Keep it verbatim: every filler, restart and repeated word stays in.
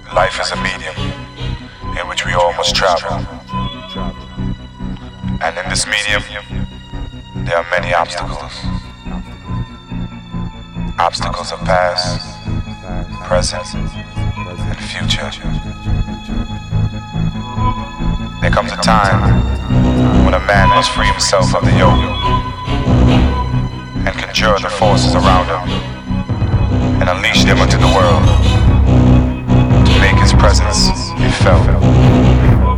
Life is a medium in which we all must travel. And in this medium, there are many obstacles. Obstacles of past, present, and future. There comes a time when a man must free himself of the yoke and conjure the forces around him and unleash them unto the world to make his presence be felt.